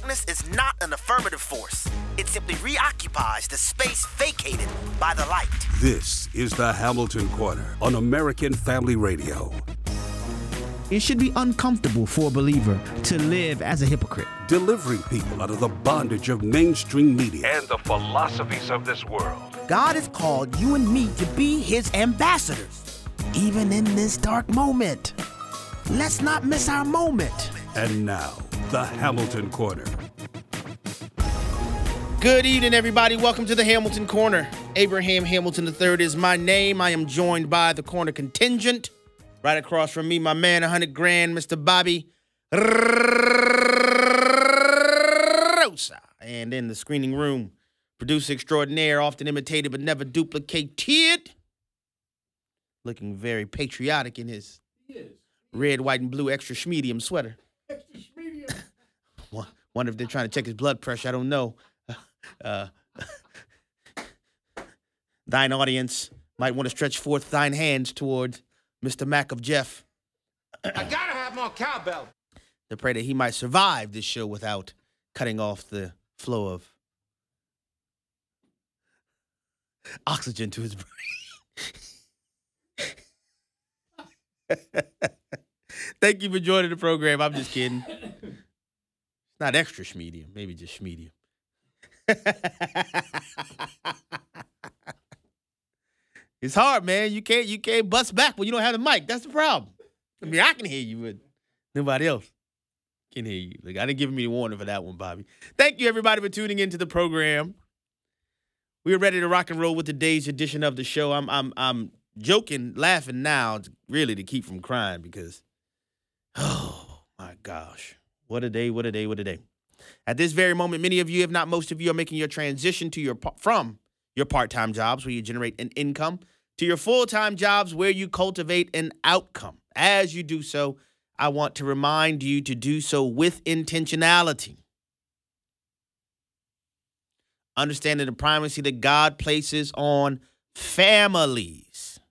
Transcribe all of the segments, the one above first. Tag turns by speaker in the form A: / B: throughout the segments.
A: darkness is not an affirmative force. It simply reoccupies the space vacated by the light.
B: This is the Hamilton Corner on American Family Radio.
C: It should be uncomfortable for a believer to live as a hypocrite.
B: Delivering people out of the bondage of mainstream media and the philosophies of this world.
D: God has called you and me to be his ambassadors, even in this dark moment. Let's not miss our moment.
B: And now, the Hamilton Corner.
E: Good evening, everybody. Welcome to the Hamilton Corner. Abraham Hamilton III is my name. I am joined by the Corner contingent. Right across from me, my man, 100 grand, Mr. Bobby Rosa. And in the screening room, producer extraordinaire, often imitated but never duplicated. Looking very patriotic in his red, white, and blue extra schmedium sweater. Extra schmedium. Wonder if they're trying to check his blood pressure. I don't know. Thine audience might want to stretch forth thine hands towards Mr. Mac of Jeff.
F: I gotta have more cowbell.
E: To pray that he might survive this show without cutting off the flow of oxygen to his brain. Thank you for joining the program. I'm just kidding. It's not extra schmedium, maybe just schmedium. It's hard, man. You can't bust back when you don't have the mic. That's the problem. I mean, I can hear you, but nobody else can hear you. Like, I didn't give me the warning for that one, Bobby. Thank you, everybody, for tuning into the program. We are ready to rock and roll with today's edition of the show. I'm joking, laughing now, really to keep from crying because, oh my gosh, what a day, what a day, what a day. At this very moment, many of you, if not most of you, are making your transition to from your part-time jobs where you generate an income to your full-time jobs where you cultivate an outcome. As you do so, I want to remind you to do so with intentionality. Understanding the primacy that God places on families.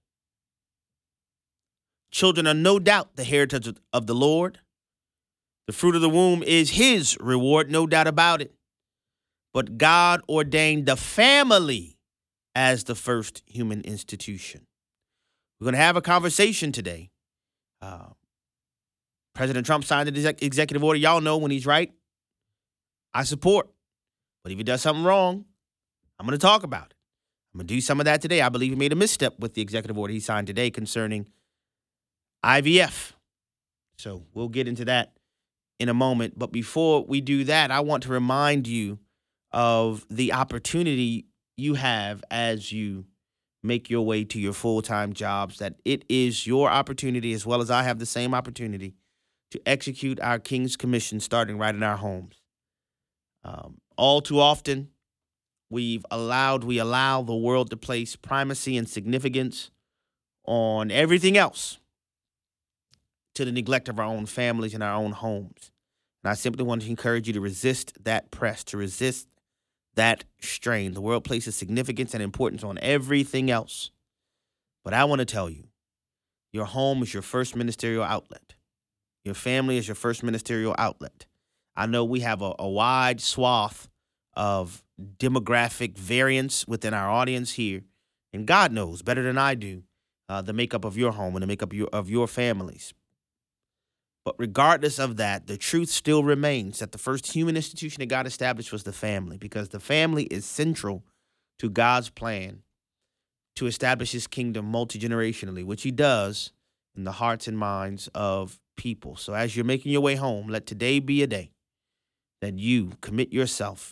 E: Children are no doubt the heritage of the Lord. The fruit of the womb is his reward, no doubt about it. But God ordained the family as the first human institution. We're going to have a conversation today. President Trump signed the executive order. Y'all know when he's right, I support. But if he does something wrong, I'm going to talk about it. I'm going to do some of that today. I believe he made a misstep with the executive order he signed today concerning IVF. So we'll get into that in a moment. But before we do that, I want to remind you of the opportunity you have as you make your way to your full-time jobs, that it is your opportunity, as well as I have the same opportunity, to execute our King's Commission starting right in our homes. All too often, we allow the world to place primacy and significance on everything else to the neglect of our own families and our own homes. And I simply want to encourage you to resist that press, to resist that strain. The world places significance and importance on everything else. But I want to tell you, your home is your first ministerial outlet. Your family is your first ministerial outlet. I know we have a wide swath of demographic variance within our audience here. And God knows better than I do the makeup of your home and the makeup of your families. But regardless of that, the truth still remains that the first human institution that God established was the family, because the family is central to God's plan to establish his kingdom multi-generationally, which he does in the hearts and minds of people. So as you're making your way home, let today be a day that you commit yourself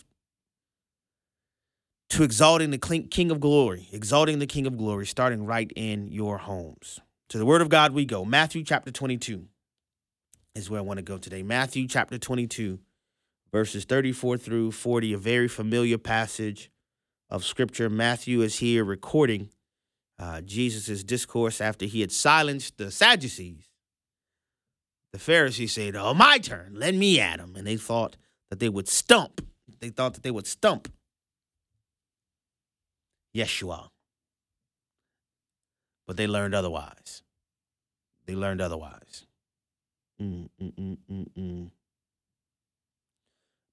E: to exalting the King of Glory, starting right in your homes. To the Word of God we go. Matthew chapter 22 is where I want to go today. Matthew chapter 22, verses 34 through 40, a very familiar passage of Scripture. Matthew is here recording Jesus' discourse after he had silenced the Sadducees. The Pharisees said, "Oh, my turn, let me at him." And they thought that they would stump. Yeshua. But they learned otherwise.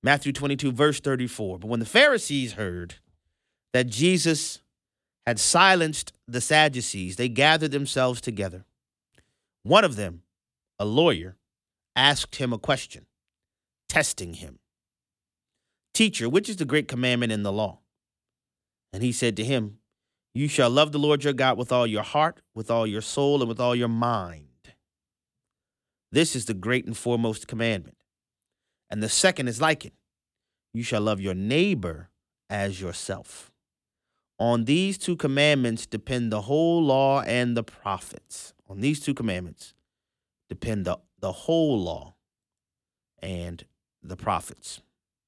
E: Matthew 22, verse 34. But when the Pharisees heard that Jesus had silenced the Sadducees, they gathered themselves together. One of them, a lawyer, asked him a question, testing him. Teacher, which is the great commandment in the law? And he said to him, you shall love the Lord your God with all your heart, with all your soul, and with all your mind. This is the great and foremost commandment. And the second is like it. You shall love your neighbor as yourself. On these two commandments depend the whole law and the prophets. On these two commandments depend the whole law and the prophets.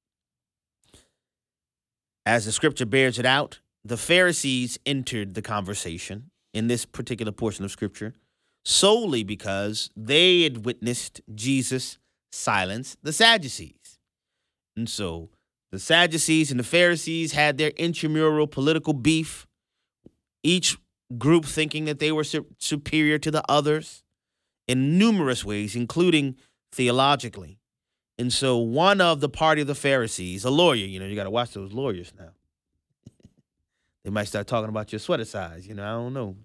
E: As the scripture bears it out, the Pharisees entered the conversation in this particular portion of scripture solely because they had witnessed Jesus silence the Sadducees. And so the Sadducees and the Pharisees had their intramural political beef, each group thinking that they were superior to the others in numerous ways, including theologically. And so one of the party of the Pharisees, a lawyer, you got to watch those lawyers now. They might start talking about your sweater size, I don't know,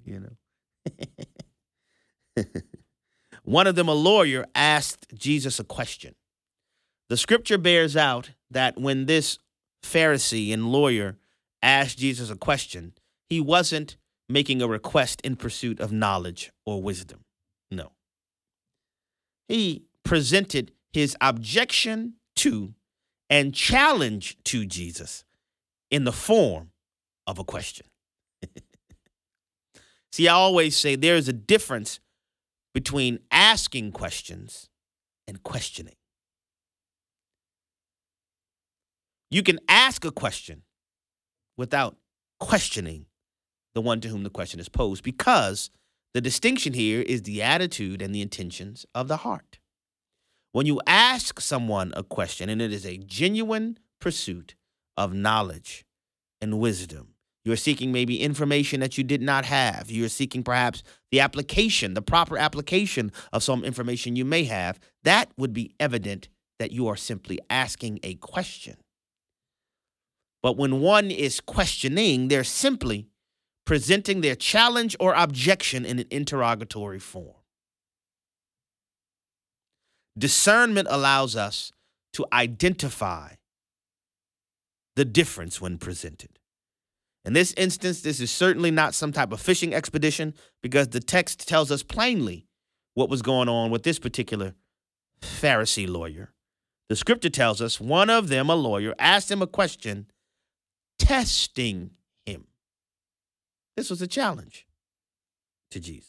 E: One of them, a lawyer, asked Jesus a question. The scripture bears out that when this Pharisee and lawyer asked Jesus a question, he wasn't making a request in pursuit of knowledge or wisdom. No. He presented his objection to and challenge to Jesus in the form of a question. See, I always say there is a difference between asking questions and questioning. You can ask a question without questioning the one to whom the question is posed, because the distinction here is the attitude and the intentions of the heart. When you ask someone a question and it is a genuine pursuit of knowledge and wisdom, you're seeking maybe information that you did not have. You're seeking perhaps the proper application of some information you may have. That would be evident that you are simply asking a question. But when one is questioning, they're simply presenting their challenge or objection in an interrogatory form. Discernment allows us to identify the difference when presented. In this instance, this is certainly not some type of fishing expedition, because the text tells us plainly what was going on with this particular Pharisee lawyer. The scripture tells us one of them, a lawyer, asked him a question, testing him. This was a challenge to Jesus.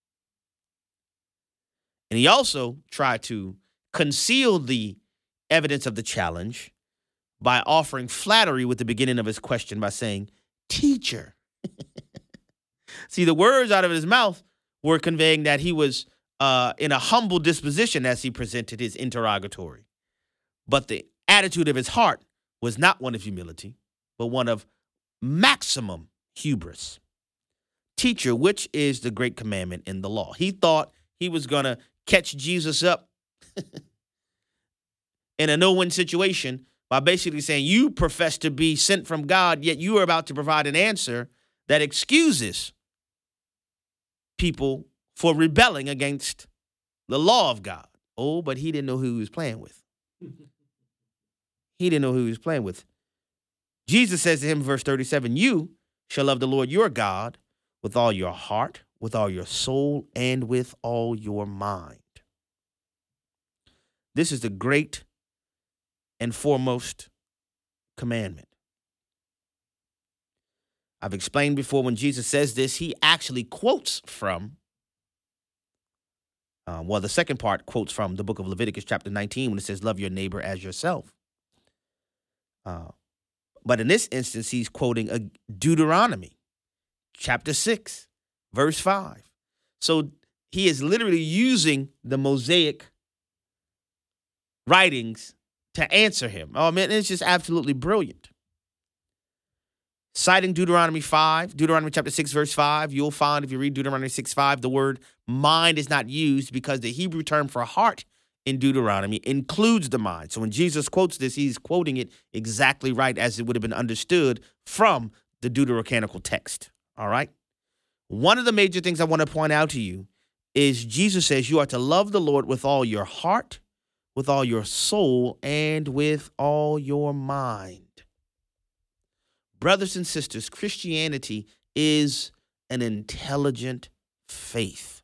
E: And he also tried to conceal the evidence of the challenge by offering flattery with the beginning of his question by saying, teacher. See, the words out of his mouth were conveying that he was in a humble disposition as he presented his interrogatory. But the attitude of his heart was not one of humility, but one of maximum hubris. Teacher, which is the great commandment in the law? He thought he was going to catch Jesus up in a no-win situation by basically saying, you profess to be sent from God, yet you are about to provide an answer that excuses people for rebelling against the law of God. Oh, but he didn't know who he was playing with. He didn't know who he was playing with. Jesus says to him, verse 37, you shall love the Lord your God with all your heart, with all your soul, and with all your mind. This is the great and foremost commandment. I've explained before, when Jesus says this, he actually quotes from, the second part quotes from the book of Leviticus chapter 19 when it says, love your neighbor as yourself. But in this instance, he's quoting a Deuteronomy chapter 6, verse 5. So he is literally using the Mosaic writings to answer him. Oh, man, it's just absolutely brilliant. Citing Deuteronomy chapter 6, verse 5, you'll find if you read Deuteronomy 6:5, the word mind is not used because the Hebrew term for heart in Deuteronomy includes the mind. So when Jesus quotes this, he's quoting it exactly right as it would have been understood from the Deuterocanonical text. All right? One of the major things I want to point out to you is Jesus says you are to love the Lord with all your heart, with all your soul, and with all your mind. Brothers and sisters, Christianity is an intelligent faith.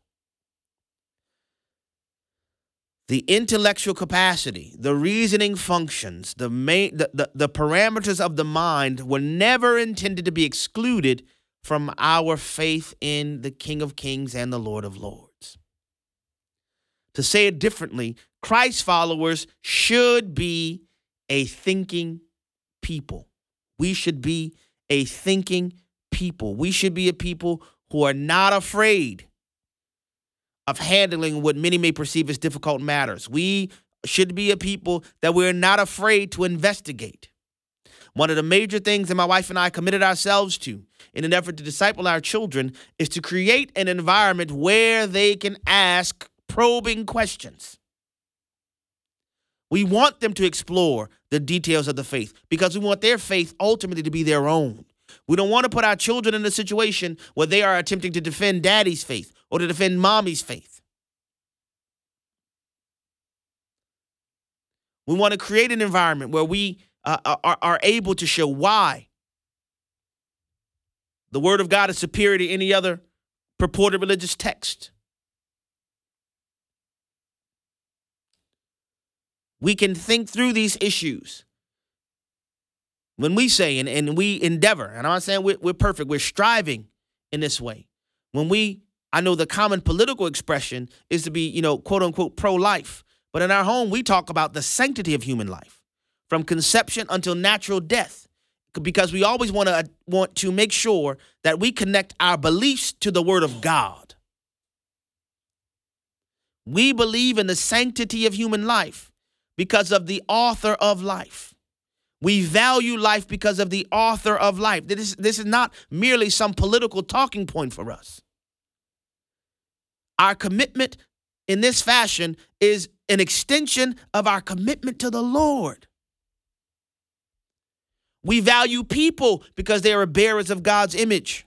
E: The intellectual capacity, the reasoning functions, the parameters of the mind were never intended to be excluded from our faith in the King of Kings and the Lord of Lords. To say it differently, Christ followers should be a thinking people. We should be a thinking people. We should be a people who are not afraid of handling what many may perceive as difficult matters. We should be a people that we're not afraid to investigate. One of the major things that my wife and I committed ourselves to in an effort to disciple our children is to create an environment where they can ask probing questions. We want them to explore the details of the faith because we want their faith ultimately to be their own. We don't want to put our children in a situation where they are attempting to defend daddy's faith or to defend mommy's faith. We want to create an environment where we are able to show why the Word of God is superior to any other purported religious text. We can think through these issues. When we say and we endeavor, and I'm not saying we're perfect, we're striving in this way. I know the common political expression is to be, quote unquote, pro-life. But in our home, we talk about the sanctity of human life from conception until natural death, because we always want to make sure that we connect our beliefs to the Word of God. We believe in the sanctity of human life because of the author of life. We value life because of the author of life. This is not merely some political talking point for us. Our commitment in this fashion is an extension of our commitment to the Lord. We value people because they are bearers of God's image.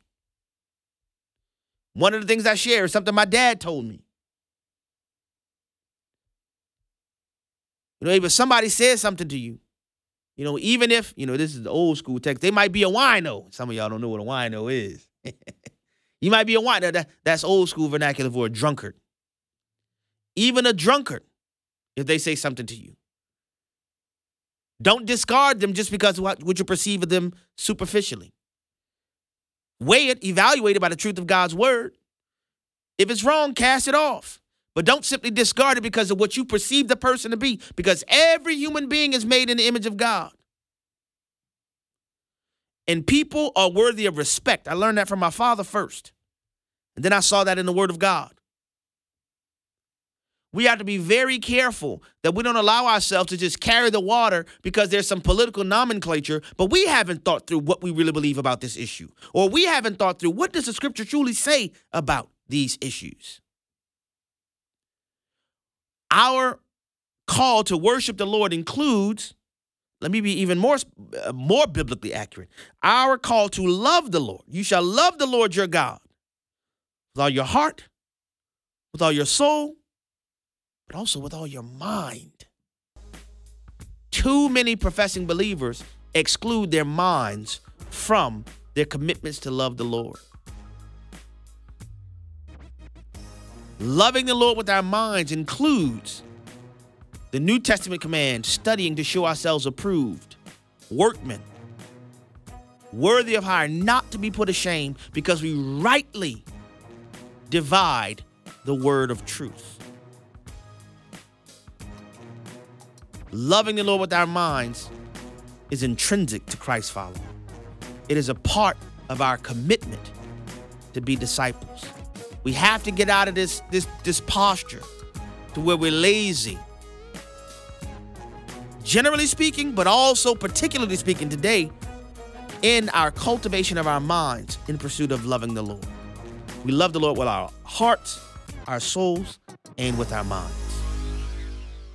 E: One of the things I share is something my dad told me. If somebody says something to you, even if, this is the old school text, they might be a wino. Some of y'all don't know what a wino is. You might be a wino. That's old school vernacular for a drunkard. Even a drunkard, if they say something to you, don't discard them just because of what you perceive of them superficially. Weigh it, evaluate it by the truth of God's word. If it's wrong, cast it off. But don't simply discard it because of what you perceive the person to be, because every human being is made in the image of God. And people are worthy of respect. I learned that from my father first. And then I saw that in the Word of God. We have to be very careful that we don't allow ourselves to just carry the water because there's some political nomenclature, but we haven't thought through what we really believe about this issue. Or we haven't thought through what does the Scripture truly say about these issues. Our call to worship the Lord includes, let me be even more biblically accurate, our call to love the Lord. You shall love the Lord your God with all your heart, with all your soul, but also with all your mind. Too many professing believers exclude their minds from their commitments to love the Lord. Loving the Lord with our minds includes the New Testament command, studying to show ourselves approved, workmen, worthy of hire, not to be put to shame, because we rightly divide the word of truth. Loving the Lord with our minds is intrinsic to Christ's following. It is a part of our commitment to be disciples. We have to get out of this posture to where we're lazy. Generally speaking, but also particularly speaking today, in our cultivation of our minds in pursuit of loving the Lord. We love the Lord with our hearts, our souls, and with our minds.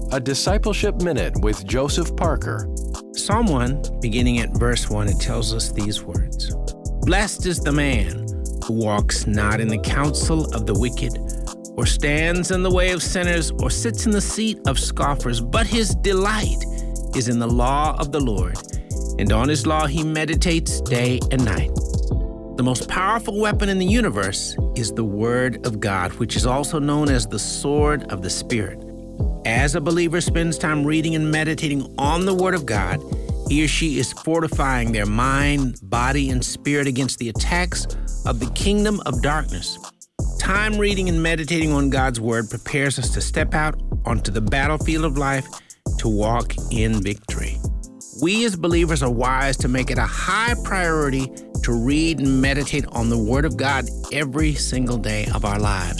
G: A Discipleship Minute with Joseph Parker.
H: Psalm 1, beginning at verse 1, it tells us these words. Blessed is the man who walks not in the counsel of the wicked, or stands in the way of sinners, or sits in the seat of scoffers, but his delight is in the law of the Lord, and on his law he meditates day and night. The most powerful weapon in the universe is the Word of God, which is also known as the sword of the Spirit. As a believer spends time reading and meditating on the Word of God, he or she is fortifying their mind, body, and spirit against the attacks of the kingdom of darkness. Time reading and meditating on God's Word prepares us to step out onto the battlefield of life to walk in victory. We as believers are wise to make it a high priority to read and meditate on the Word of God every single day of our lives.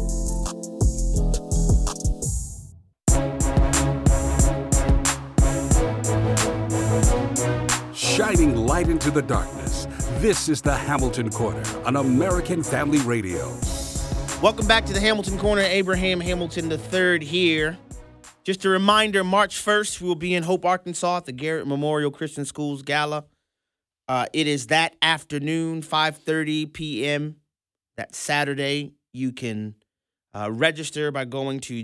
B: Shining light into the darkness. This is the Hamilton Corner on American Family Radio.
E: Welcome back to the Hamilton Corner. Abraham Hamilton III here. Just a reminder, March 1st, we will be in Hope, Arkansas at the Garrett Memorial Christian Schools Gala. It is that afternoon, 5:30 p.m. That Saturday. You can register by going to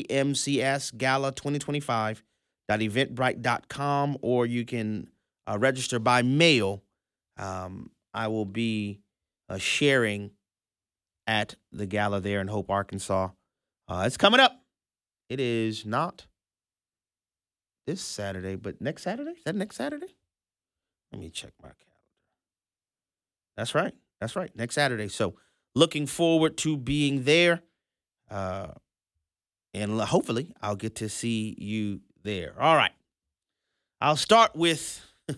E: gmcsgala2025.eventbrite.com, or you can register by mail. I will be sharing at the gala there in Hope, Arkansas. It's coming up. It is not this Saturday, but next Saturday? Is that next Saturday? Let me check my calendar. That's right. Next Saturday. So looking forward to being there. And hopefully I'll get to see you there. All right. I'll start with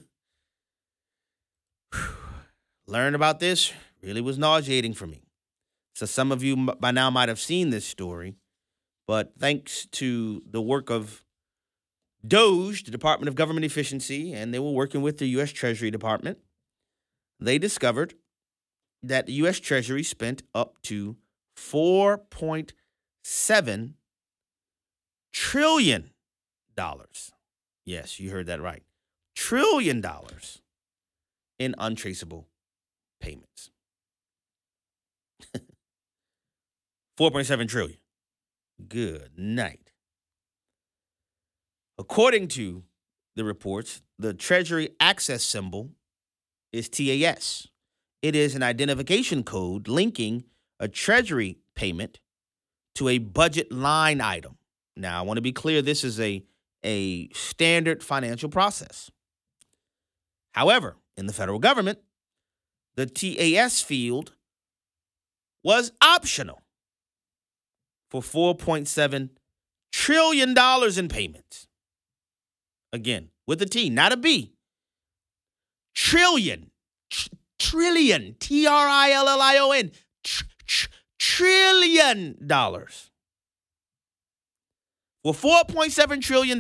E: learn about this. Really was nauseating for me. So some of you by now might have seen this story. But thanks to the work of DOGE, the Department of Government Efficiency, and they were working with the U.S. Treasury Department, they discovered that the U.S. Treasury spent up to $4.7 trillion. Yes, you heard that right. $1 trillion in untraceable payments. 4.7 trillion. Good night. According to the reports, the Treasury access symbol is TAS. It is an identification code linking a Treasury payment to a budget line item. Now, I want to be clear, this is a standard financial process. However, in the federal government, the TAS field was optional for $4.7 trillion in payments. Again, with a T, not a B. Trillion. Trillion. Trillion. Trillion dollars. For $4.7 trillion,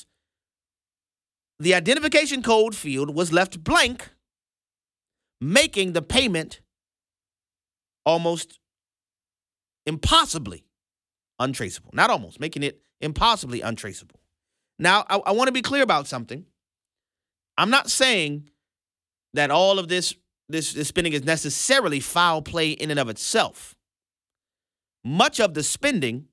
E: the identification code field was left blank, making the payment almost impossibly untraceable. Not almost, making it impossibly untraceable. Now, I want to be clear about something. I'm not saying that all of this spending is necessarily foul play in and of itself. Much of the spending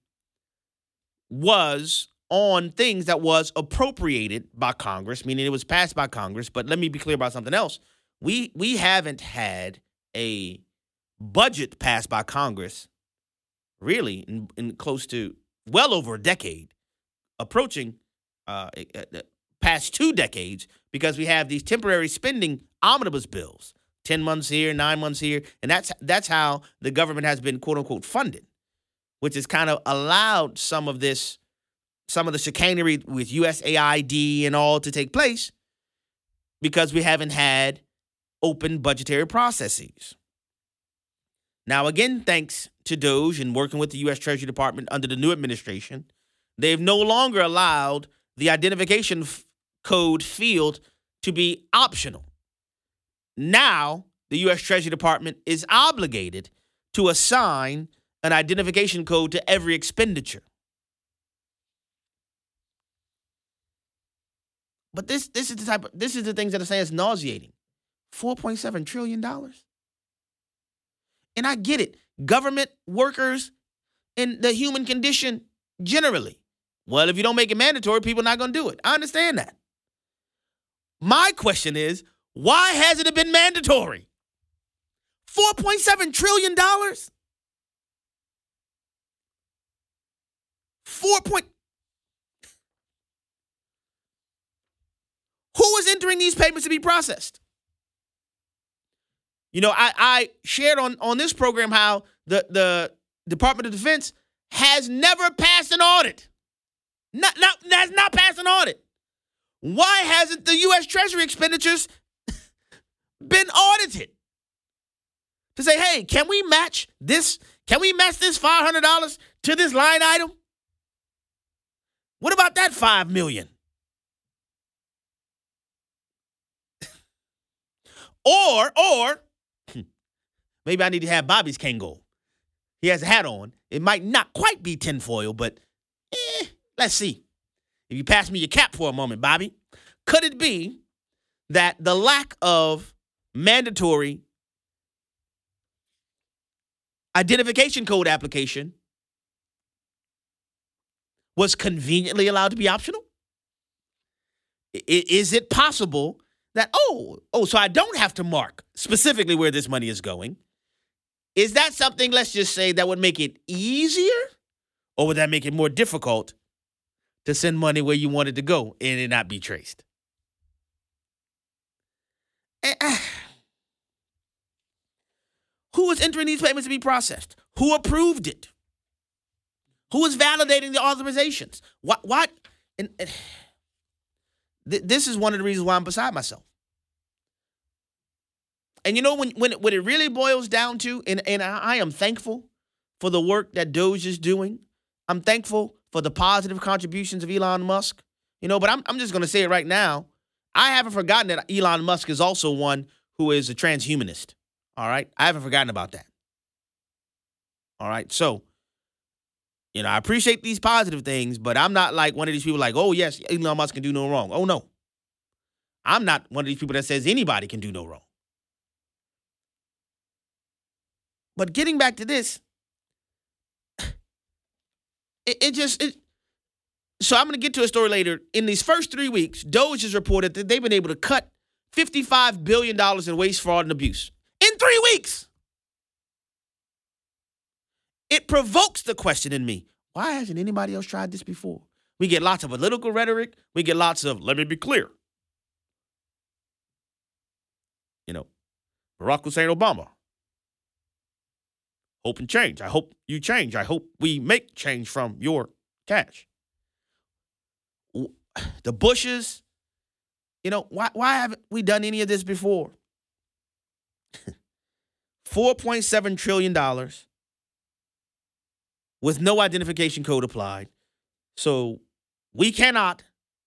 E: was on things that was appropriated by Congress, meaning it was passed by Congress. But let me be clear about something else. We haven't had a budget passed by Congress really in close to well over a decade, approaching past 2 decades, because we have these temporary spending omnibus bills, 10 months here, 9 months here, and that's how the government has been, quote unquote, funded, which has kind of allowed some of the chicanery with USAID and all to take place, because we haven't had open budgetary processes. Now, again, thanks to DOGE and working with the U.S. Treasury Department under the new administration, they've no longer allowed the identification code field to be optional. Now, the U.S. Treasury Department is obligated to assign an identification code to every expenditure. But this is the things that are saying it's nauseating. $4.7 trillion. And I get it. Government workers and the human condition generally. Well, if you don't make it mandatory, people are not going to do it. I understand that. My question is, why hasn't it been mandatory? $4.7 trillion? Who is entering these payments to be processed? You know, I shared on this program how the Department of Defense has never passed an audit. Has not passed an audit. Why hasn't the U.S. Treasury expenditures been audited? To say, hey, can we match this? Can we match this $500 to this line item? What about that $5 million? Or maybe I need to have Bobby's Kango. He has a hat on. It might not quite be tinfoil, but let's see. If you pass me your cap for a moment, Bobby, could it be that the lack of mandatory identification code application was conveniently allowed to be optional? Is it possible that, so I don't have to mark specifically where this money is going? Is that something, let's just say, that would make it easier? Or would that make it more difficult to send money where you want it to go and it not be traced? Who is entering these payments to be processed? Who approved it? Who is validating the authorizations? What? This is one of the reasons why I'm beside myself. And you know, when it really boils down to, and I am thankful for the work that Doge is doing. I'm thankful for the positive contributions of Elon Musk. You know, but I'm just going to say it right now. I haven't forgotten that Elon Musk is also one who is a transhumanist. All right? I haven't forgotten about that. All right? So, you know, I appreciate these positive things, but I'm not like one of these people like, oh, yes, Elon Musk can do no wrong. Oh, no. I'm not one of these people that says anybody can do no wrong. But getting back to this, so I'm going to get to a story later. In these first 3 weeks, Doge has reported that they've been able to cut $55 billion in waste, fraud, and abuse. In 3 weeks! It provokes the question in me, why hasn't anybody else tried this before? We get lots of political rhetoric. We get lots of, let me be clear. You know, Barack Hussein Obama. Hope and change. I hope you change. I hope we make change from your cash. The Bushes, you know, why haven't we done any of this before? $4.7 trillion with no identification code applied. So we cannot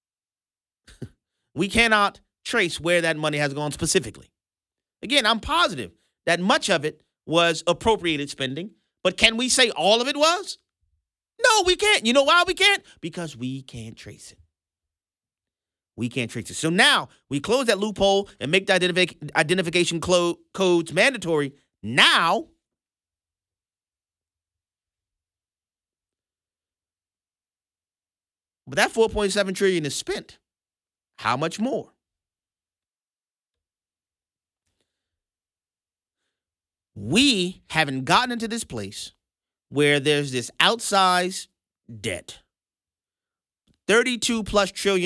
E: trace where that money has gone specifically. Again, I'm positive that much of it was appropriated spending, but can we say all of it was? No, we can't. You know why we can't? Because we can't trace it. We can't trace it. So now we close that loophole and make the identification codes mandatory. Now, but that $4.7 trillion is spent. How much more? We haven't gotten into this place where there's this outsized debt, $32+ trillion,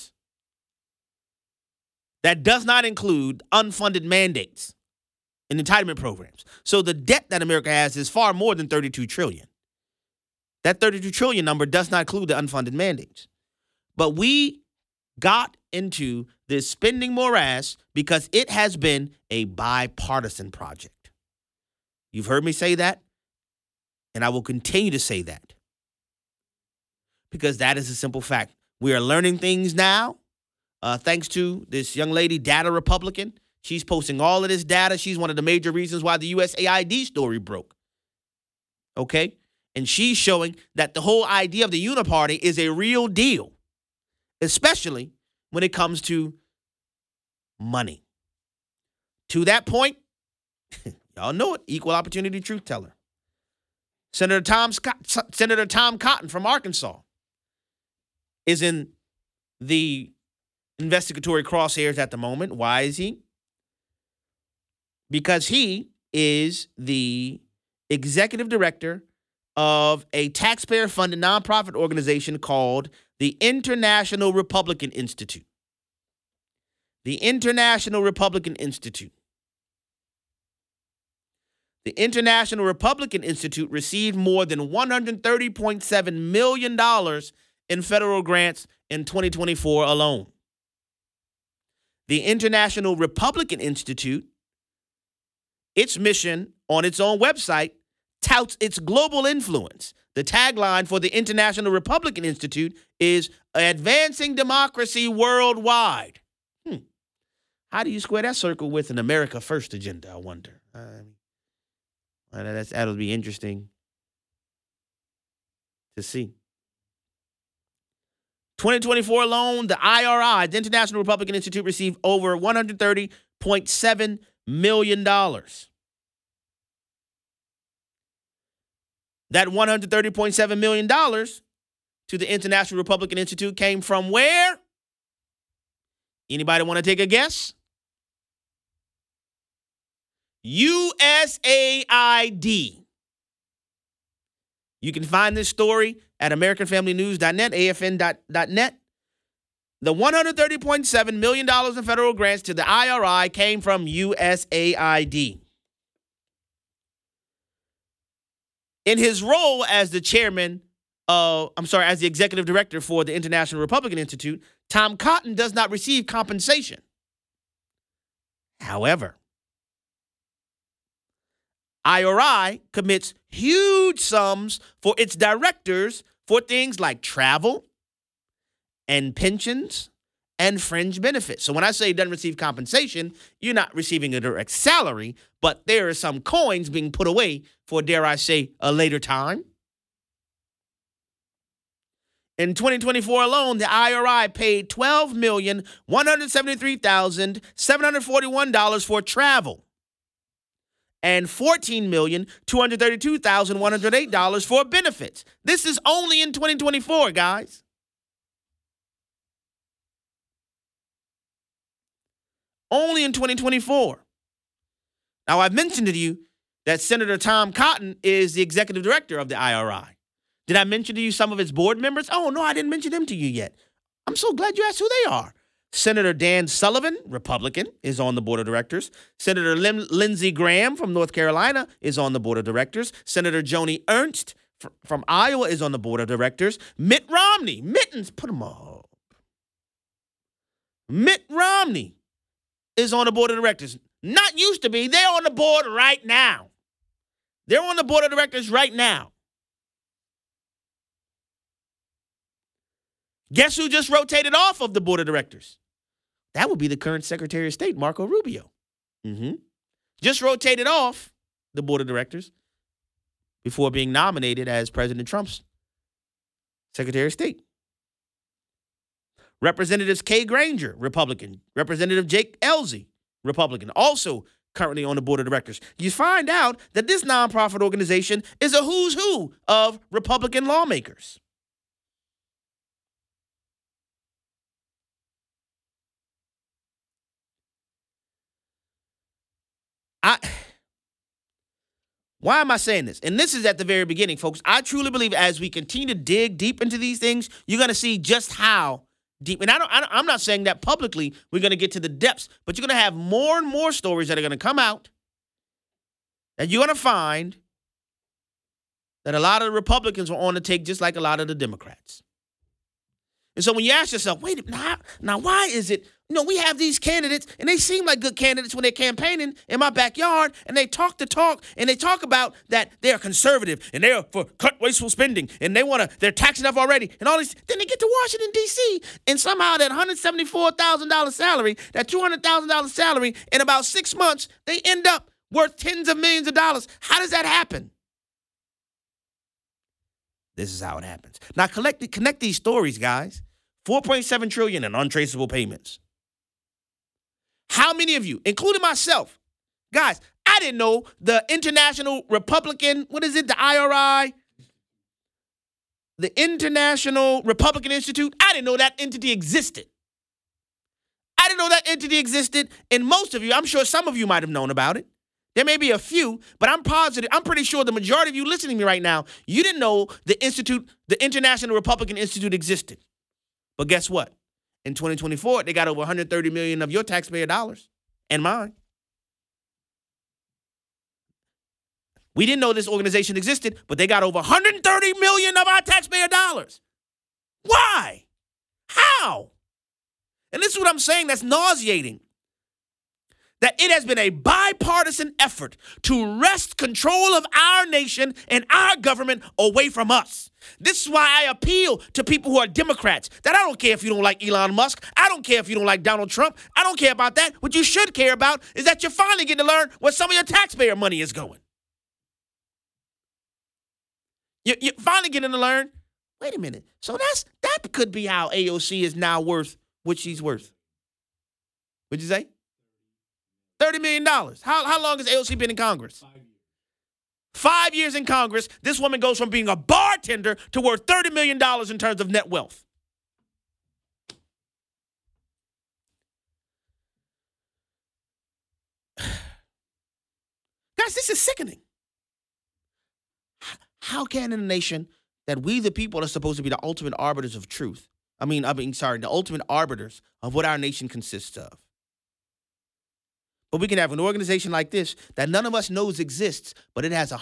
E: that does not include unfunded mandates and entitlement programs. So the debt that America has is far more than $32 trillion. That $32 trillion number does not include the unfunded mandates. But we got into this spending morass because it has been a bipartisan project. You've heard me say that, and I will continue to say that. Because that is a simple fact. We are learning things now, thanks to this young lady, Data Republican. She's posting all of this data. She's one of the major reasons why the USAID story broke. Okay? And she's showing that the whole idea of the uniparty is a real deal, especially when it comes to money. To that point, y'all know it, equal opportunity truth teller. Senator Tom Cotton from Arkansas is in the investigatory crosshairs at the moment. Why is he? Because he is the executive director of a taxpayer-funded nonprofit organization called the International Republican Institute. The International Republican Institute. The International Republican Institute received more than $130.7 million in federal grants in 2024 alone. The International Republican Institute, its mission on its own website, touts its global influence. The tagline for the International Republican Institute is advancing democracy worldwide. How do you square that circle with an America First agenda, I wonder? That'll be interesting to see. 2024 alone, the IRI, the International Republican Institute, received over $130.7 million. That $130.7 million to the International Republican Institute came from where? Anybody want to take a guess? USAID. You can find this story at AmericanFamilyNews.net, AFN.net. The $130.7 million in federal grants to the IRI came from USAID. In his role as the as the executive director for the International Republican Institute, Tom Cotton does not receive compensation. However, IRI commits huge sums for its directors for things like travel and pensions and fringe benefits. So when I say it doesn't receive compensation, you're not receiving a direct salary, but there are some coins being put away for, dare I say, a later time. In 2024 alone, the IRI paid $12,173,741 for travel and $14,232,108 for benefits. This is only in 2024, guys. Only in 2024. Now, I've mentioned to you that Senator Tom Cotton is the executive director of the IRI. Did I mention to you some of its board members? Oh, no, I didn't mention them to you yet. I'm so glad you asked who they are. Senator Dan Sullivan, Republican, is on the board of directors. Senator Lindsey Graham from North Carolina is on the board of directors. Senator Joni Ernst from Iowa is on the board of directors. Mitt Romney, Mittens, put him up. Mitt Romney is on the board of directors. Not used to be. They're on the board right now. They're on the board of directors right now. Guess who just rotated off of the board of directors? That would be the current Secretary of State, Marco Rubio. Just rotated off the board of directors before being nominated as President Trump's Secretary of State. Representatives Kay Granger, Republican. Representative Jake Ellzey, Republican, also currently on the board of directors. You find out that this nonprofit organization is a who's who of Republican lawmakers. Why am I saying this? And this is at the very beginning, folks. I truly believe as we continue to dig deep into these things, you're going to see just how deep. And I'm not saying that publicly we're going to get to the depths, but you're going to have more and more stories that are going to come out that you're going to find that a lot of the Republicans are on the take just like a lot of the Democrats. And so when you ask yourself, wait, now why is it, we have these candidates, and they seem like good candidates when they're campaigning in my backyard, and they talk the talk, and they talk about that they're conservative, and they're for cut wasteful spending, and they're taxing up already, and all these. Then they get to Washington, D.C., and somehow that $174,000 salary, that $200,000 salary, in about 6 months, they end up worth tens of millions of dollars. How does that happen? This is how it happens. Now, connect these stories, guys. $4.7 trillion in untraceable payments. How many of you, including myself, guys, I didn't know the International Republican, the IRI? The International Republican Institute, I didn't know that entity existed. And most of you, I'm sure some of you might have known about it. There may be a few, but I'm pretty sure the majority of you listening to me right now, you didn't know the International Republican Institute existed. But guess what? In 2024, they got over $130 million of your taxpayer dollars and mine. We didn't know this organization existed, but they got over $130 million of our taxpayer dollars. Why? How? And this is what I'm saying that's nauseating. That it has been a bipartisan effort to wrest control of our nation and our government away from us. This is why I appeal to people who are Democrats, that I don't care if you don't like Elon Musk. I don't care if you don't like Donald Trump. I don't care about that. What you should care about is that you're finally getting to learn where some of your taxpayer money is going. You're finally getting to learn, wait a minute, so that could be how AOC is now worth what she's worth. What'd you say? $30 million. How long has AOC been in Congress? 5 years. 5 years in Congress. This woman goes from being a bartender to worth $30 million in terms of net wealth. Guys, this is sickening. How can in a nation that we the people are supposed to be the ultimate arbiters of truth, the ultimate arbiters of what our nation consists of, but we can have an organization like this that none of us knows exists, but it has over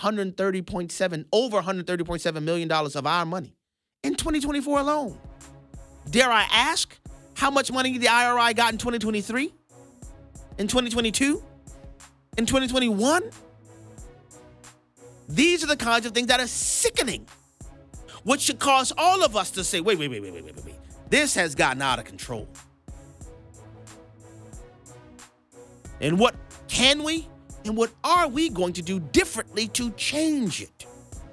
E: $130.7 million of our money in 2024 alone. Dare I ask how much money the IRI got in 2023, in 2022, in 2021? These are the kinds of things that are sickening, which should cause all of us to say, wait. This has gotten out of control. And what can we and what are we going to do differently to change it?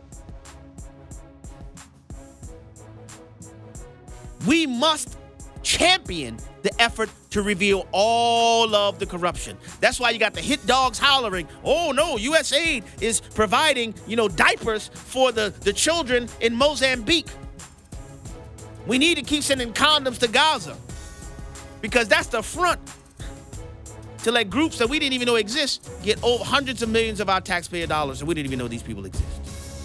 E: We must champion the effort to reveal all of the corruption. That's why you got the hit dogs hollering, oh no, USAID is providing, diapers for the children in Mozambique. We need to keep sending condoms to Gaza because that's the front to let groups that we didn't even know exist get over hundreds of millions of our taxpayer dollars and we didn't even know these people exist.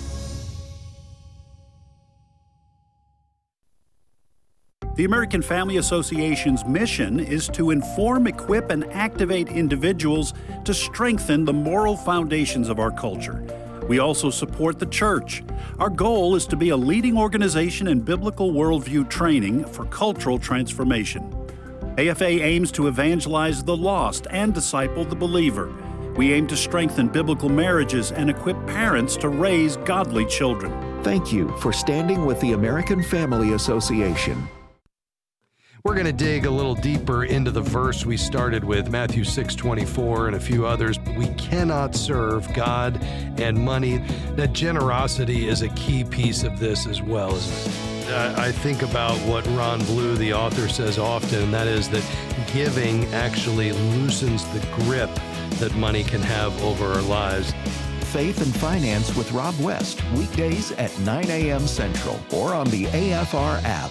I: The American Family Association's mission is to inform, equip, and activate individuals to strengthen the moral foundations of our culture. We also support the church. Our goal is to be a leading organization in biblical worldview training for cultural transformation. AFA aims to evangelize the lost and disciple the believer. We aim to strengthen biblical marriages and equip parents to raise godly children.
J: Thank you for standing with the American Family Association.
K: We're going to dig a little deeper into the verse we started with, Matthew 6:24 and a few others. We cannot serve God and money. That generosity is a key piece of this as well, isn't it? I think about what Ron Blue, the author, says often, and that is that giving actually loosens the grip that money can have over our lives.
J: Faith and Finance with Rob West, weekdays at 9 a.m. Central or on the AFR app.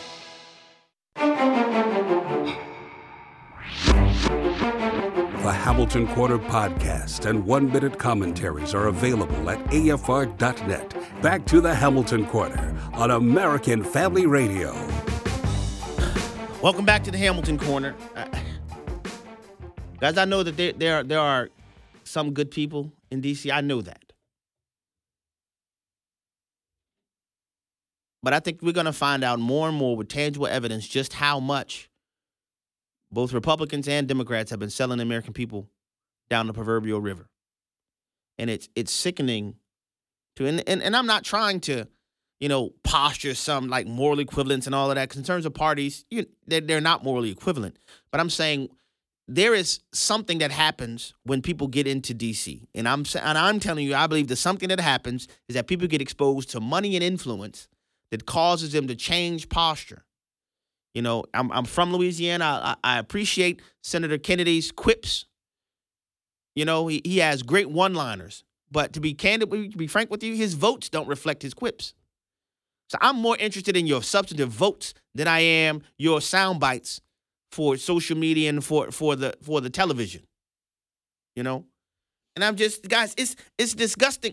B: The Hamilton Corner podcast and 1-minute commentaries are available at afr.net. Back to the Hamilton Corner on American Family Radio.
E: Welcome back to the Hamilton Corner. Guys, I know that there are some good people in D.C. I know that. But I think we're going to find out more and more with tangible evidence just how much both Republicans and Democrats have been selling the American people down the proverbial river. And it's sickening to, and I'm not trying to, posture some like moral equivalence and all of that. 'Cause in terms of parties, they're not morally equivalent. But I'm saying there is something that happens when people get into D.C. And I'm telling you, I believe that something that happens is that people get exposed to money and influence that causes them to change posture. You know, I'm from Louisiana. I appreciate Senator Kennedy's quips. You know, he has great one-liners. But to be candid, to be frank with you, his votes don't reflect his quips. So I'm more interested in your substantive votes than I am your sound bites for social media and for the television. You know? And I'm just, guys, it's disgusting.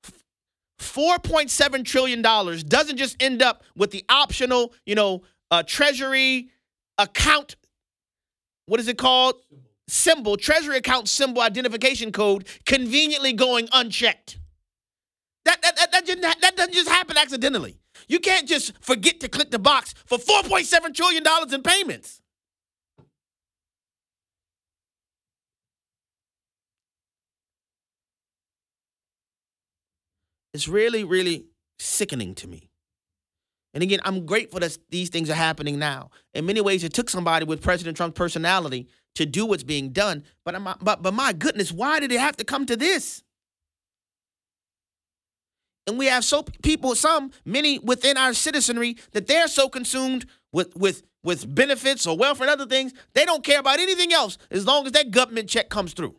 E: $4.7 trillion doesn't just end up with the optional, Treasury account, what is it called? Symbol, Treasury account symbol identification code conveniently going unchecked. That doesn't just happen accidentally. You can't just forget to click the box for $4.7 trillion in payments. It's really, really sickening to me. And again, I'm grateful that these things are happening now. In many ways, it took somebody with President Trump's personality to do what's being done. But my goodness, why did it have to come to this? And we have many within our citizenry that they're so consumed with benefits or welfare and other things, they don't care about anything else as long as that government check comes through.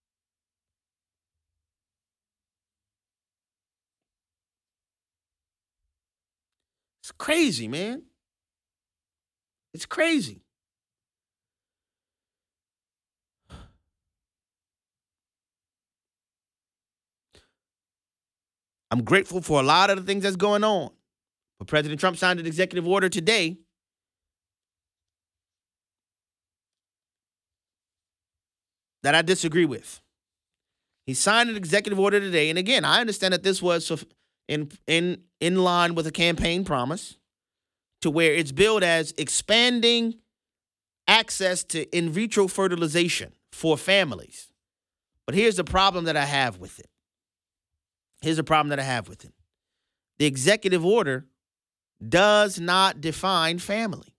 E: It's crazy, man. It's crazy. I'm grateful for a lot of the things that's going on. But President Trump signed an executive order today that I disagree with. He signed an executive order today. And again, I understand that this was in line with a campaign promise to where it's billed as expanding access to in vitro fertilization for families. But here's the problem that I have with it. The executive order does not define family.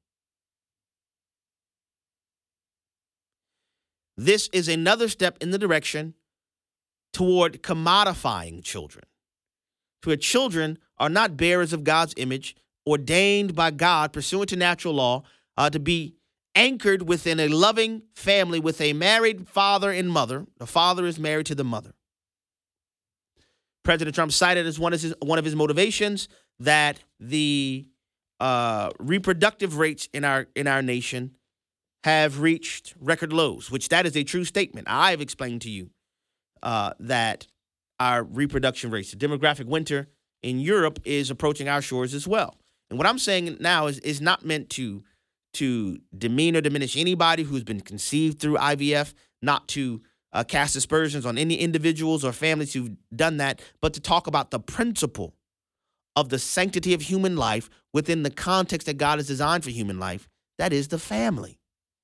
E: This is another step in the direction toward commodifying children. Where children are not bearers of God's image, ordained by God pursuant to natural law to be anchored within a loving family with a married father and mother. The father is married to the mother. President Trump cited as one of his motivations that the reproductive rates in our nation have reached record lows, which that is a true statement. I've explained to you that our reproduction rates, the demographic winter in Europe is approaching our shores as well. And what I'm saying now is not meant to demean or diminish anybody who's been conceived through IVF, not to cast aspersions on any individuals or families who've done that, but to talk about the principle of the sanctity of human life within the context that God has designed for human life, that is the family.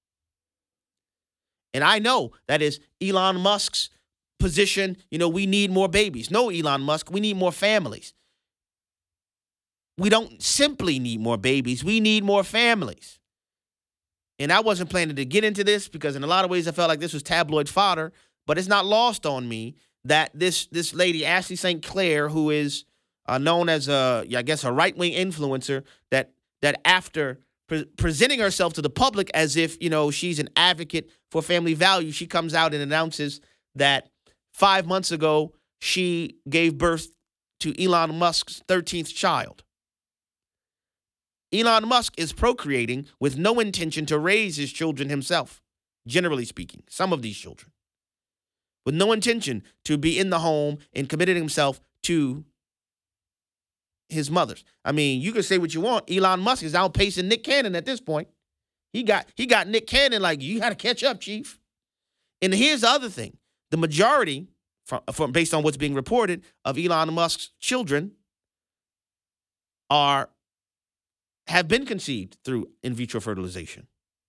E: And I know that is Elon Musk's position, we need more babies. No, Elon Musk, we need more families. We don't simply need more babies. We need more families. And I wasn't planning to get into this because in a lot of ways I felt like this was tabloid fodder, but it's not lost on me that this lady, Ashley St. Clair, who is known as a right-wing influencer, that after presenting herself to the public as if, she's an advocate for family values, she comes out and announces that 5 months ago, she gave birth to Elon Musk's 13th child. Elon Musk is procreating with no intention to raise his children himself, generally speaking, some of these children, with no intention to be in the home and committing himself to his mothers. I mean, you can say what you want. Elon Musk is outpacing Nick Cannon at this point. He got Nick Cannon like, you got to catch up, chief. And here's the other thing. The majority, from based on what's being reported, of Elon Musk's children have been conceived through in vitro fertilization.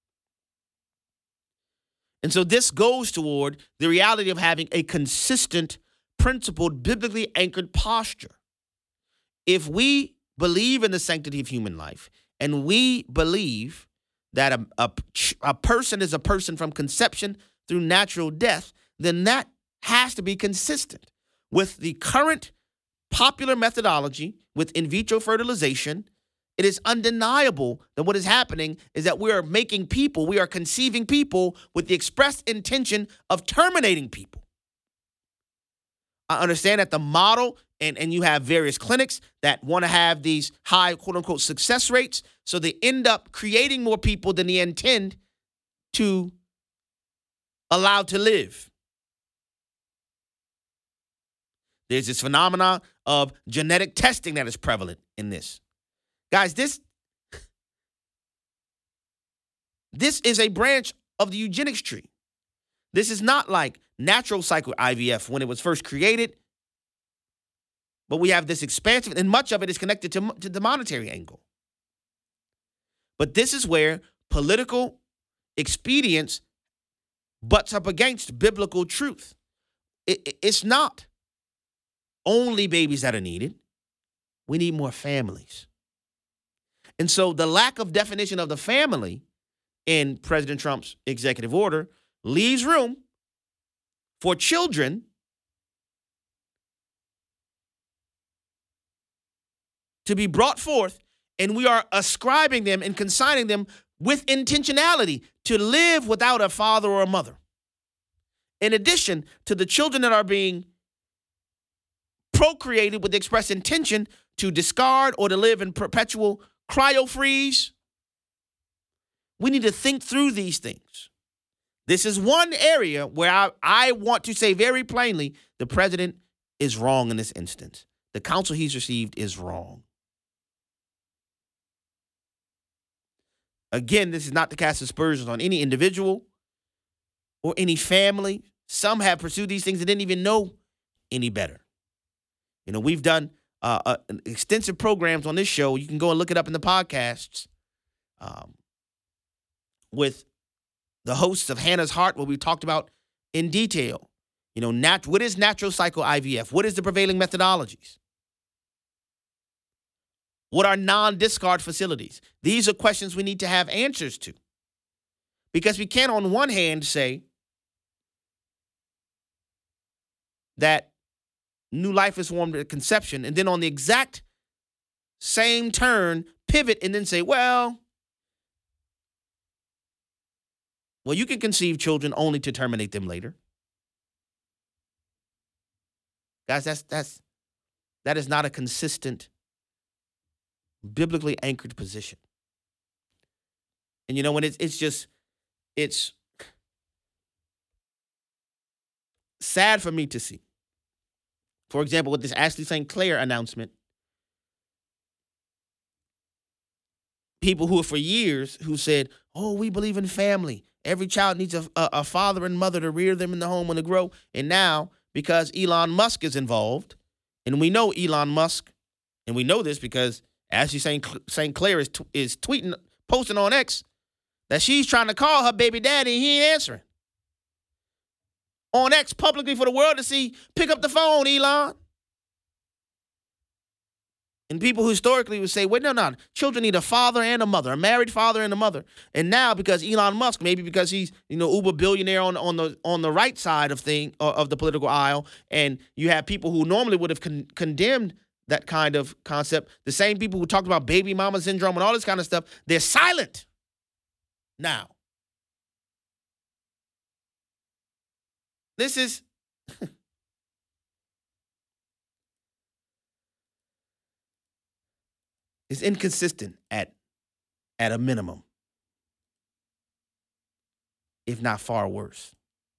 E: And so this goes toward the reality of having a consistent, principled, biblically anchored posture. If we believe in the sanctity of human life, and we believe that a person is a person from conception through natural death, then that has to be consistent with the current popular methodology with in vitro fertilization It is undeniable that what is happening is that we are conceiving people with the expressed intention of terminating people. I understand that the model, and you have various clinics that want to have these high, quote unquote, success rates. So they end up creating more people than they intend to allow to live. There's this phenomenon of genetic testing that is prevalent in this. Guys, this is a branch of the eugenics tree. This is not like natural cycle IVF when it was first created, but we have this expansive, and much of it is connected to the monetary angle. But this is where political expedience butts up against biblical truth. It's not only babies that are needed. We need more families. And so the lack of definition of the family in President Trump's executive order leaves room for children to be brought forth, and we are ascribing them and consigning them with intentionality to live without a father or a mother. In addition to the children that are being procreated with the express intention to discard or to live in perpetual cryo-freeze, we need to think through these things. This is one area where I want to say very plainly the president is wrong in this instance. The counsel he's received is wrong. Again, this is not to cast aspersions on any individual or any family. Some have pursued these things and didn't even know any better. You know, we've done extensive programs on this show. You can go and look it up in the podcasts with the hosts of Hannah's Heart, where we talked about in detail, you know, what is natural cycle IVF? What is the prevailing methodologies? What are non-discard facilities? These are questions we need to have answers to. Because we can't on one hand say that new life is formed at conception, and then on the exact same turn, pivot and then say, well, you can conceive children only to terminate them later. Guys, that is not a consistent, biblically anchored position. And you know, when it's sad for me to see. For example, with this Ashley St. Clair announcement, people who for years who said, oh, we believe in family. Every child needs a father and mother to rear them in the home and to grow. And now, because Elon Musk is involved, and we know Elon Musk, and we know this because Ashley St. Clair is tweeting, posting on X, that she's trying to call her baby daddy and he ain't answering. On X publicly for the world to see, pick up the phone, Elon. And people who historically would say, wait, no, children need a father and a mother, a married father and a mother. And now, because Elon Musk, maybe because he's, uber billionaire on the right side of the political aisle, and you have people who normally would have condemned that kind of concept, the same people who talked about baby mama syndrome and all this kind of stuff, they're silent now. This is it's inconsistent at a minimum, if not far worse.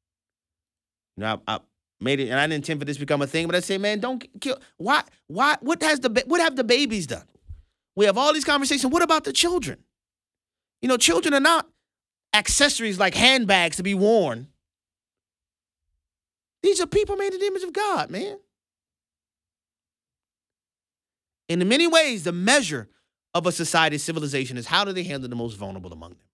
E: I made it, and I didn't intend for this to become a thing, but I say, man, don't kill. Why? What have the babies done? We have all these conversations. What about the children? Children are not accessories like handbags to be worn. These are people made in the image of God, man. And in many ways, the measure of a society's civilization is how do they handle the most vulnerable among them.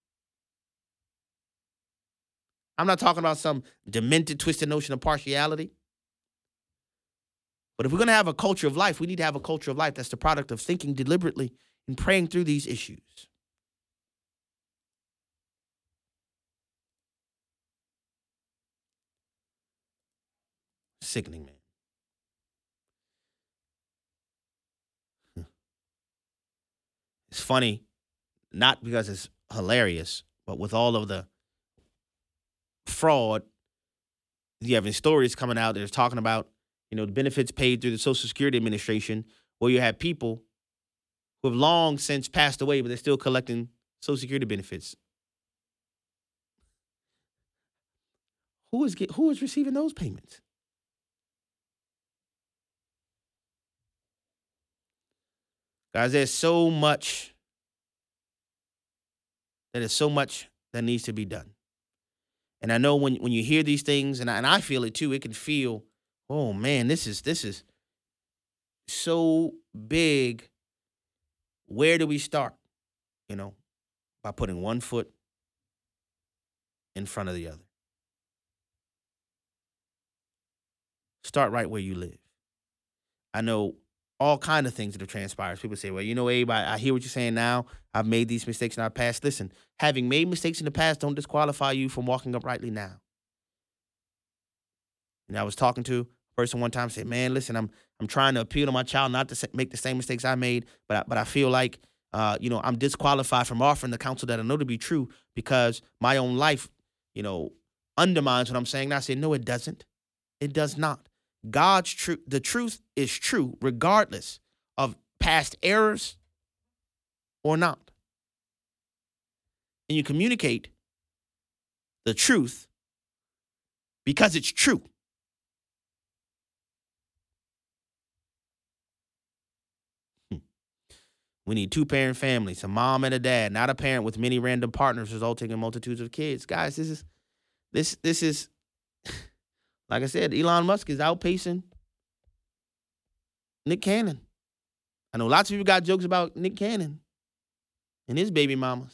E: I'm not talking about some demented, twisted notion of partiality. But if we're going to have a culture of life, we need to have a culture of life that's the product of thinking deliberately and praying through these issues. Sickening, man. funny, not because it's hilarious, but with all of the fraud, you have stories coming out that are talking about, the benefits paid through the Social Security Administration, where you have people who have long since passed away, but they're still collecting Social Security benefits. Who is receiving those payments? Guys, there's so much that needs to be done. And I know when you hear these things, and I feel it too, it can feel, oh man, this is so big. Where do we start? By putting one foot in front of the other. Start right where you live. I know all kind of things that have transpired. People say, well, Abe, I hear what you're saying now. I've made these mistakes in our past. Listen, having made mistakes in the past don't disqualify you from walking uprightly now. And I was talking to a person one time, said, man, listen, I'm trying to appeal to my child not to make the same mistakes I made, but I feel like, I'm disqualified from offering the counsel that I know to be true because my own life, undermines what I'm saying. And I said, no, it doesn't. It does not. God's truth, the truth is true regardless of past errors or not. And you communicate the truth because it's true. We need two-parent families, a mom and a dad, not a parent with many random partners resulting in multitudes of kids. Guys, this is like I said, Elon Musk is outpacing Nick Cannon. I know lots of people got jokes about Nick Cannon and his baby mamas.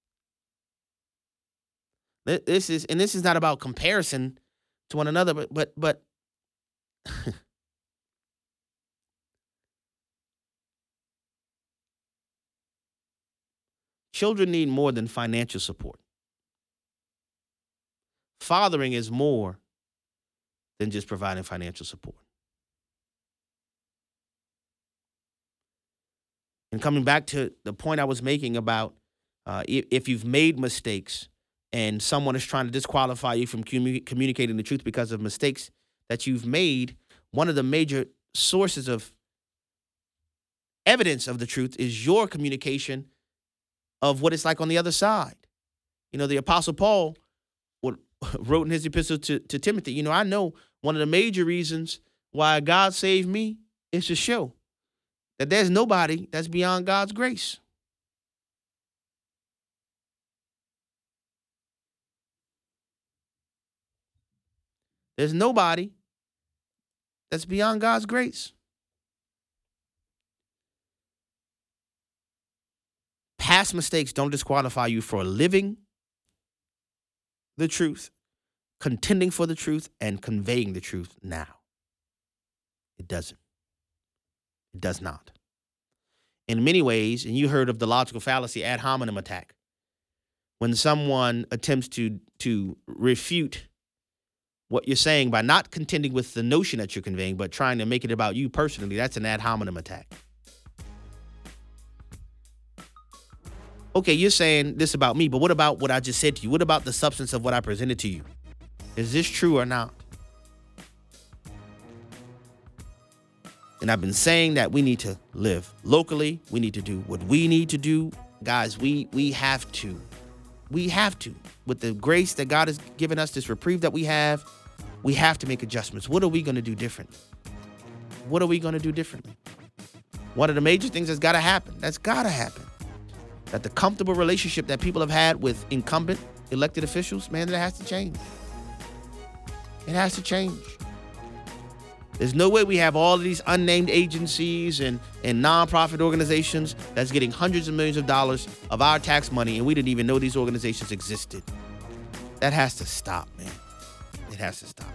E: This is not about comparison to one another, but children need more than financial support. Fathering is more than just providing financial support. And coming back to the point I was making about if you've made mistakes and someone is trying to disqualify you from communicating the truth because of mistakes that you've made, one of the major sources of evidence of the truth is your communication of what it's like on the other side. The Apostle Paul wrote in his epistle to Timothy, I know one of the major reasons why God saved me is to show that there's nobody that's beyond God's grace. There's nobody that's beyond God's grace. Past mistakes don't disqualify you for living the truth, contending for the truth, and conveying the truth now. It doesn't. It does not. In many ways, and you heard of the logical fallacy ad hominem attack, when someone attempts to refute what you're saying by not contending with the notion that you're conveying, but trying to make it about you personally, that's an ad hominem attack. Okay, you're saying this about me, but what about what I just said to you? What about the substance of what I presented to you? Is this true or not? And I've been saying that we need to live locally. We need to do what we need to do. Guys, we have to. We have to. With the grace that God has given us, this reprieve that we have to make adjustments. What are we going to do differently? What are we going to do differently? One of the major things that's got to happen, that the comfortable relationship that people have had with incumbent elected officials, man, that has to change. It has to change. There's no way we have all of these unnamed agencies and nonprofit organizations that's getting hundreds of millions of dollars of our tax money, and we didn't even know these organizations existed. That has to stop, man. It has to stop.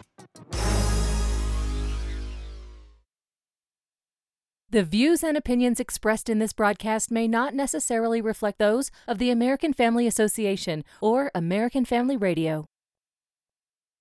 L: The views and opinions expressed in this broadcast may not necessarily reflect those of the American Family Association or American Family Radio.